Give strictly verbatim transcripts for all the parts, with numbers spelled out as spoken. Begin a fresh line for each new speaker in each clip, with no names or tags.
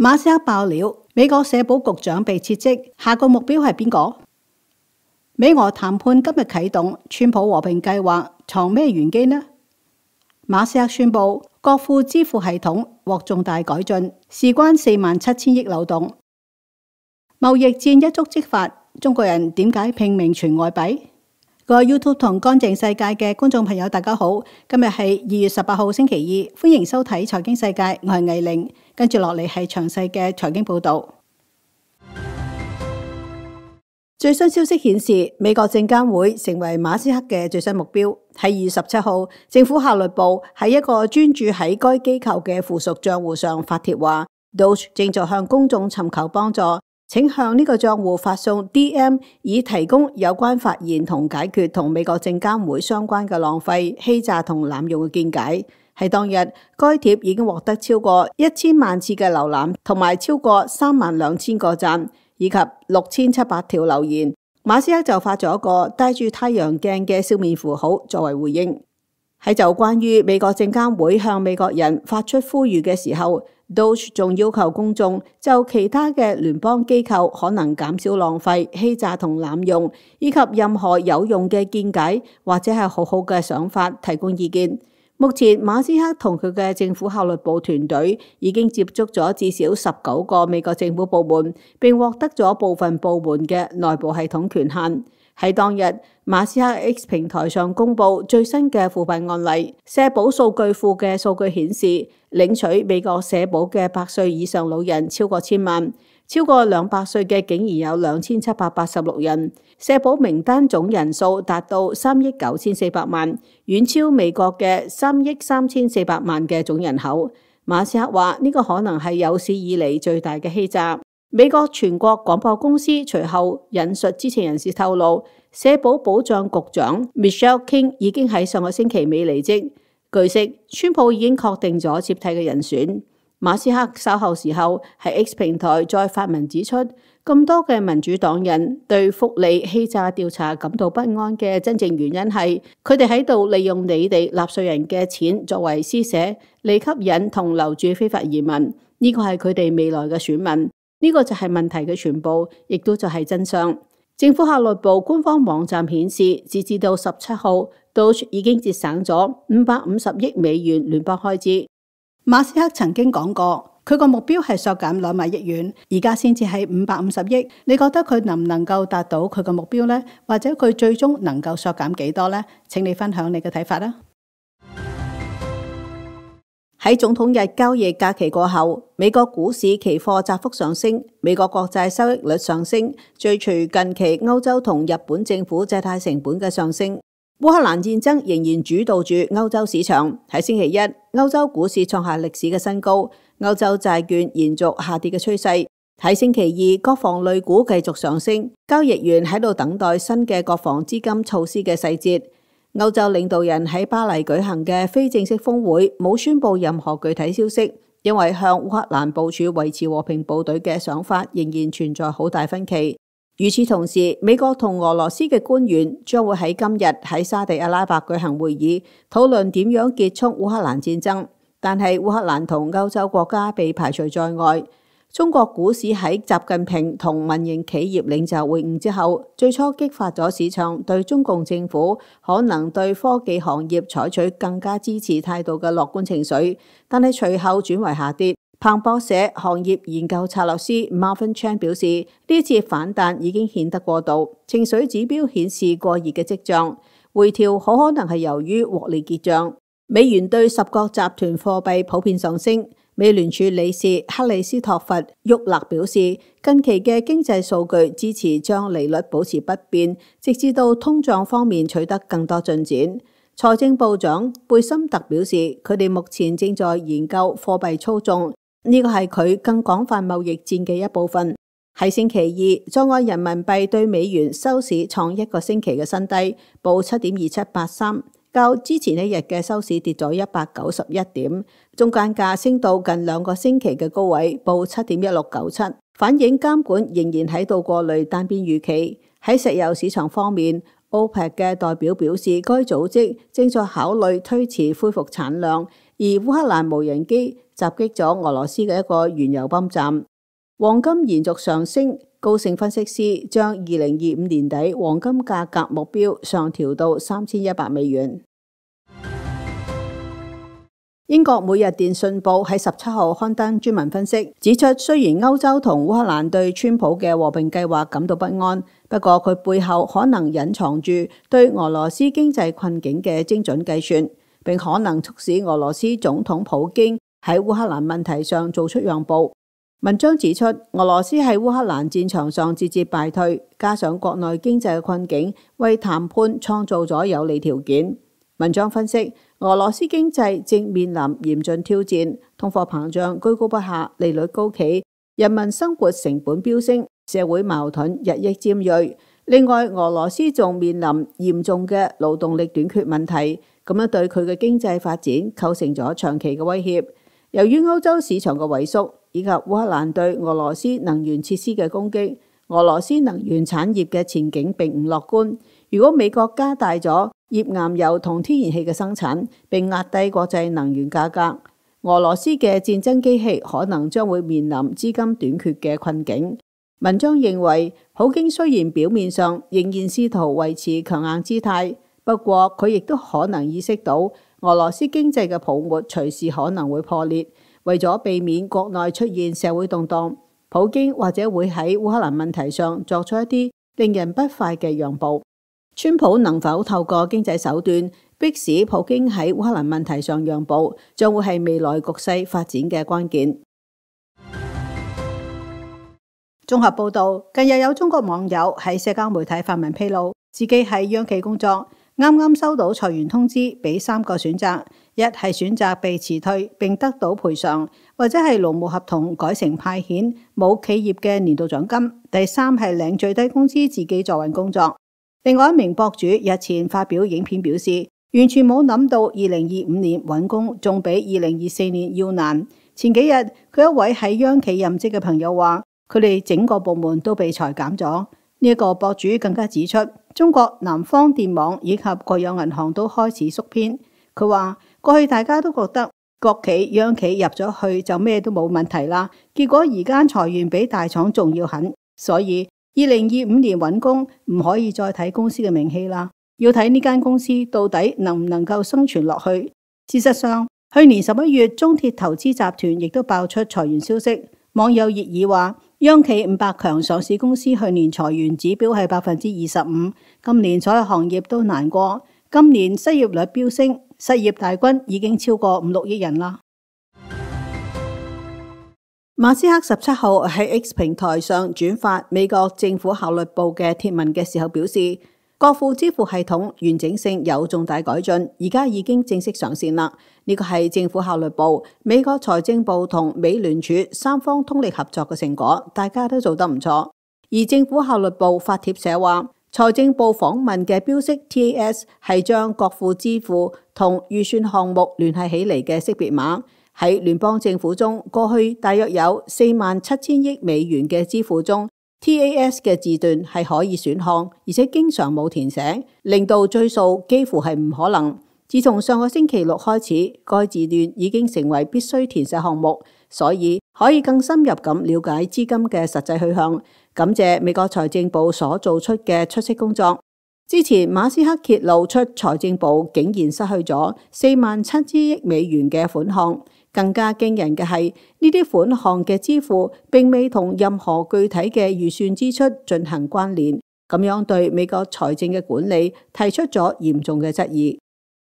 馬斯克爆料，美國社保局長被撤職，下個目標係邊個？美俄談判今日啟動，川普和平計劃藏咩玄機呢？馬斯克宣布國庫支付系統獲重大改進，事關四萬七千億漏洞。貿易戰一觸即發，中國人點解拼命存外幣？各位 YouTube 同乾淨世界嘅觀眾朋友，大家好，今日係二月十八號星期二，歡迎收睇財經世界，我係魏玲，跟住落嚟係詳細嘅財經報道。最新消息顯示，美國證監會成為馬斯克嘅最新目標。喺二月十七號，政府效率部喺一個專注喺該機構嘅附屬賬戶上發帖話 ，Doge 正在向公眾尋求幫助。請向呢個賬戶發送 D M 以提供有關發現同解決同美國證監會相關嘅浪費、欺詐同濫用嘅見解。喺當日，該帖已經獲得超過一千萬次嘅瀏覽，同埋超過三萬兩千個讚，以及六千七百條留言。馬斯克就發咗一個戴住太陽鏡嘅笑面符號作為回應。喺就關於美國證監會向美國人發出呼籲嘅時候，Doge 仲要求公眾就其他嘅聯邦機構可能減少浪費、欺詐同濫用，以及任何有用嘅見解或者係好好嘅想法提供意見。目前馬斯克同佢嘅政府效率部團隊已經接觸咗至少十九個美國政府部門，並獲得咗部分部門嘅內部系統權限。喺當日，馬斯克 X 平台上公布最新嘅腐敗案例，社保數據庫嘅數據顯示，領取美國社保嘅百歲以上老人超過千萬，超過兩百歲嘅竟然有兩千七百八十六人，社保名單總人數達到三億九千四百萬，遠超美國嘅三億三千四百萬嘅總人口。馬斯克話呢個可能係有史以嚟最大嘅欺詐。美國全國廣播公司隨後引述知情人士透露，社保保障局長 Michelle King 已經喺上個星期尾離職。據悉，川普已經確定咗接替嘅人選。馬斯克稍後時候喺 X 平台再發文指出，咁多嘅民主黨人對福利欺詐調查感到不安嘅真正原因係，佢哋喺度利用你哋納稅人嘅錢作為施捨，嚟吸引同留住非法移民。呢個係佢哋未來嘅選民。呢個就係問題嘅全部，亦都就係真相。政府效率部官方網站顯示，截至到十七號，Doge已經節省咗五百五十億美元聯邦開支。馬斯克曾經講過，佢個目標係削減兩萬億元，而家先至係五百五十億。你覺得佢能唔能夠達到佢個目標呢？或者佢最終能夠削減幾多呢？請你分享你嘅睇法啦。喺總統日交易假期過後，美國股市期貨窄幅上升，美國國債收益率上升，追隨近期歐洲同日本政府借貸成本嘅上升。烏克蘭戰爭仍然主導住歐洲市場。喺星期一，歐洲股市創下歷史嘅新高，歐洲債券延續下跌嘅趨勢。喺星期二，國防類股繼續上升，交易員喺度等待新嘅國防資金措施嘅細節。歐洲領導人喺巴黎舉行嘅非正式峰會冇宣布任何具體消息，因為向烏克蘭部署維持和平部隊嘅想法仍然存在好大分歧。與此同時，美國同俄羅斯嘅官員將會喺今日喺沙地阿拉伯舉行會議，討論點樣結束烏克蘭戰爭，但係烏克蘭同歐洲國家被排除在外。中國股市喺習近平同民營企業領袖會晤之後，最初激發咗市場對中共政府可能對科技行業採取更加支持態度嘅樂觀情緒，但係隨後轉為下跌。彭博社行業研究策略師 Marvin Chan 表示，呢次反彈已經顯得過度，情緒指標顯示過熱嘅跡象，回調好可能係由於獲利結賬。美元對十國集團貨幣普遍上升。美聯儲理事克里斯托弗·沃勒表示，近期嘅經濟數據支持將利率保持不變，直至到通脹方面取得更多進展。財政部長貝森特表示，佢哋目前正在研究貨幣操縱，呢個係佢更廣泛貿易戰嘅一部分。喺星期二，在岸人民幣對美元收市創一個星期嘅新低，報七點二七八三。較之前一日嘅收市跌咗一百九十一點，中間價升到近兩個星期嘅高位，報七點一六九七，反映監管仍然喺度過濾單邊預期。喺石油市場方面，OPEC 嘅代表表示，該組織正在考慮推遲恢復產量，而而烏克蘭無人機襲擊咗俄羅斯嘅一個原油泵站。黃金延續上升，高盛分析師將二零二五年底黃金價格目標上調到三千一百美元。英國每日電訊報喺十七號刊登專文分析，指出雖然歐洲同烏克蘭對川普嘅和平計劃感到不安，不過佢背後可能隱藏住對俄羅斯經濟困境嘅精準計算，並可能促使俄羅斯總統普京喺烏克蘭問題上做出讓步。文章指出，俄羅斯喺烏克蘭戰場上節節敗退，加上國內經濟嘅困境，為談判創造咗有利條件。文章分析，俄羅斯經濟正面臨嚴峻挑戰，通貨膨脹居高不下，利率高企，人民生活成本飆升，社會矛盾日益尖銳。另外，俄羅斯仲面臨嚴重嘅勞動力短缺問題，咁樣對佢嘅經濟發展構成咗長期嘅威脅。由於歐洲市場嘅萎縮，以及烏克蘭對俄羅斯能源設施嘅攻擊，俄羅斯能源產業嘅前景並唔樂觀。如果美國加大咗頁岩油同天然氣嘅生產，並壓低國際能源價格，俄羅斯嘅戰爭機器可能將會面臨資金短缺嘅困境。文章認為，普京雖然表面上仍然試圖維持強硬姿態，不過佢亦都可能意識到俄羅斯經濟嘅泡沫隨時可能會破裂。為咗避免國內出現社會動盪，普京或者會喺烏克蘭問題上作出一啲令人不快嘅讓步。川普能否透過經濟手段迫使普京喺烏克蘭問題上讓步，將會係未來局勢發展嘅關鍵。綜合報道，近日有中國網友喺社交媒體發文披露，自己喺央企工作，啱啱收到裁員通知，俾三個選擇：一係選擇被辭退並得到賠償，或者係勞務合同改成派遣，冇企業嘅年度獎金；第三係領最低工資自己坐穩工作。另外一名博主日前發表影片表示，完全冇諗到二零二五年揾工仲比二零二四年要難。前幾日佢一位喺央企任職嘅朋友話，佢哋整個部門都被裁減咗。呢一個博主更加指出，中國南方電網以及國有銀行都開始縮編。佢話過去大家都覺得國企央企入咗去就咩都冇問題啦，結果而家裁員比大廠仲要狠，所以二零二五年揾工唔可以再睇公司嘅名氣啦，要睇呢間公司到底能唔能夠生存落去。事實上，去年十一月中鐵投資集團亦都爆出裁員消息，網友熱議話，央企五百強上市公司去年裁員指標係百分之二十五，今年所有行業都難過，今年失業率飆升，失業大軍已經超過五六億人啦。馬斯克十七號喺 X 平台上轉發美國政府效率部嘅貼文嘅時候表示，國庫支付系統完整性有重大改進，而家已經正式上線啦。呢個係政府效率部、美國財政部同美聯儲三方通力合作嘅成果，大家都做得唔錯。而政府效率部發帖寫話，財政部訪問嘅標識 T A S 係將國庫支付同預算項目聯繫起嚟嘅識別碼。喺聯邦政府中，過去大約有四萬七千億美元嘅支付中 ，T A S 嘅字段係可以選項，而且經常冇填寫，令到追溯幾乎係唔可能。自從上個星期六開始，該字段已經成為必須填寫項目，所以可以更深入咁了解資金嘅實際去向。感謝美國財政部所做出嘅出色工作。之前馬斯克揭露出財政部竟然失去咗四萬七千億美元嘅款項。更加驚人嘅係，呢啲款項嘅支付並未同任何具體嘅預算支出進行關聯，咁樣對美國財政嘅管理提出咗嚴重嘅質疑。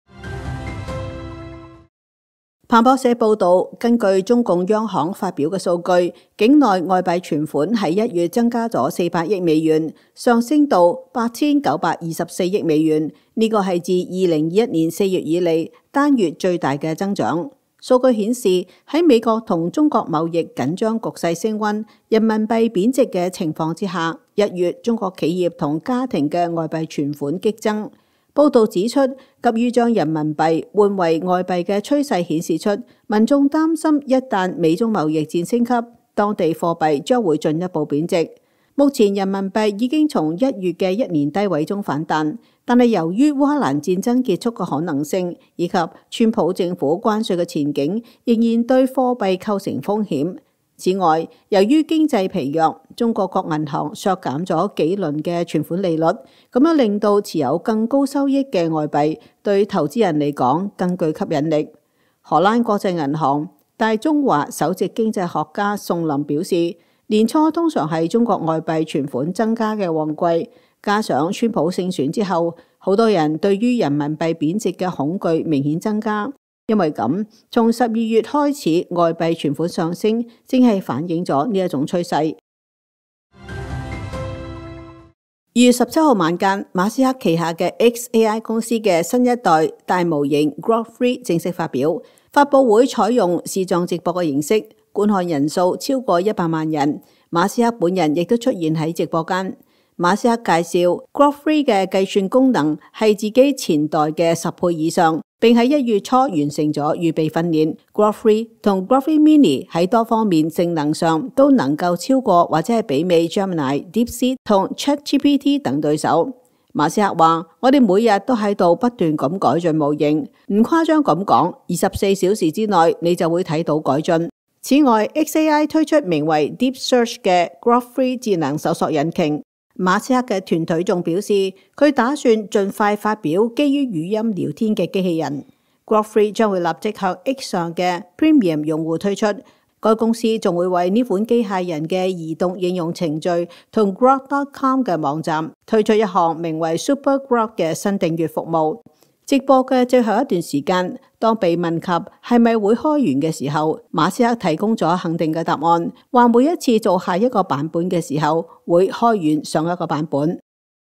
彭博社報道，根據中共央行發表嘅數據，境內外幣存款喺一月增加咗四百億美元，上升到八千九百二十四億美元，呢個係自二零二一年四月以嚟單月最大嘅增長。數據顯示，喺美國同中國貿易緊張局勢升溫、人民幣貶值嘅情況之下，一月中國企業同家庭嘅外幣存款激增。報道指出，急於將人民幣換為外幣嘅趨勢顯示出，民眾擔心一旦美中貿易戰升級，當地貨幣將會進一步貶值。目前人民幣已經從一月嘅一年低位中反彈， 但係由於烏克蘭戰爭結束嘅可能性，以及川普政府關稅嘅前景，仍然對貨幣構成風險。此外，由於經濟疲弱，中國各銀行削減咗幾輪嘅存款利率，咁樣令到持有更高收益嘅外幣對投資人嚟講更具吸引力。荷蘭國際銀行大中華首席經濟學家宋林表示，年初通常係中國外幣存款增加嘅旺季，加上川普勝選之後，好多人對於人民幣貶值嘅恐懼明顯增加。因為咁，從十二月開始，外幣存款上升，正係反映咗呢一種趨勢。二月十七號晚間，馬斯克旗下嘅 X A I 公司嘅新一代大模型 Grok 三正式發表，發佈會採用視像直播嘅形式，觀看人數超過一百萬人。馬斯克本人亦都出現喺直播間。馬斯克介紹 Grok 三嘅計算功能係自己前代嘅十倍以上，並喺一月初完成咗預備訓練。Grok 三同 Grok 三 Mini 喺多方面性能上都能夠超過或者係媲美 Gemini、DeepSeek 同 ChatGPT 等對手。馬斯克話：我哋每日都喺度不斷咁改進模型，唔誇張咁講，二十四小時之內你就會睇到改進。此外 ，X A I 推出名為 Deep Search 嘅 Grok 三智能搜索引擎。馬斯克嘅團隊仲表示，佢打算盡快發表基於語音聊天嘅機器人。Grok 三將會立即向 X 上嘅 Premium 用戶推出。該公司仲會為呢款機械人嘅移動應用程序同 Grok dot com 嘅網站推出一項名為 Super Grok 嘅新訂閱服務。直播嘅最後一段時間，當被問及係咪會開源嘅時候，馬斯克提供咗肯定嘅答案，話每一次做下一個版本嘅時候，會開源上一個版本。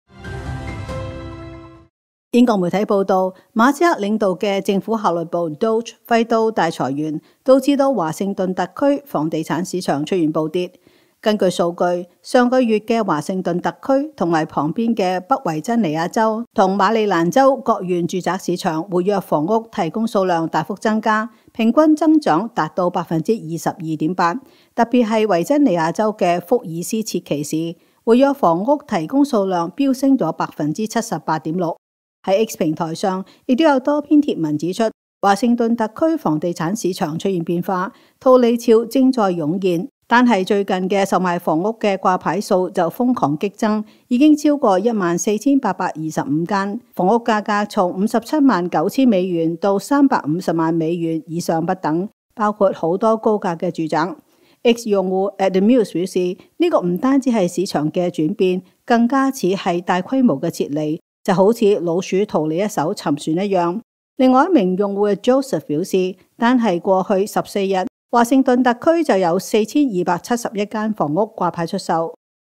英國媒體報道，馬斯克領導嘅政府效率部 Doge 揮刀大裁員，導致到華盛頓特區房地產市場出現暴跌。根據數據，上個月嘅華盛頓特區同埋旁邊嘅北維珍尼亞州同馬里蘭州各縣住宅市場活躍房屋提供數量大幅增加，平均增長達到百分之二十二點八。特別係維珍尼亞州嘅福爾斯切奇市，活躍房屋提供數量飆升咗百分之七十八點六。喺 X 平台上，亦都有多篇貼文指出，華盛頓特區房地產市場出現變化，套利潮正在湧現。但係最近嘅售賣房屋嘅掛牌數就瘋狂激增，已經超過一萬四千八百二十五間，房屋價格從五十七萬九千美元到三百五十萬美元以上不等，包括好多高價嘅住宅。X 用戶 Admuse 表示，呢、這個唔單止係市場嘅轉變，更加似係大規模嘅撤離，就好似老鼠逃離一艘沉船一樣。另外一名用戶 Joseph 表示，單係過去十四日，華盛頓特區就有四千二百七十一間房屋掛牌出售。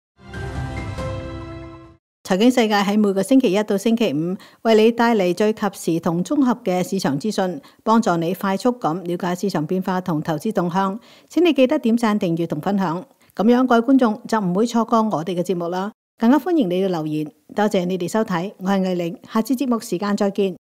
財經世界喺每個星期一到星期五為你帶嚟最及時同綜合嘅市場資訊，幫助你快速咁了解市場變化同投資動向。請你記得點讚、訂閱同分享，咁樣各位觀眾就唔會錯過我哋嘅節目啦。更加歡迎你嘅留言，多謝你哋收睇，我係魏玲，下次節目時間再見。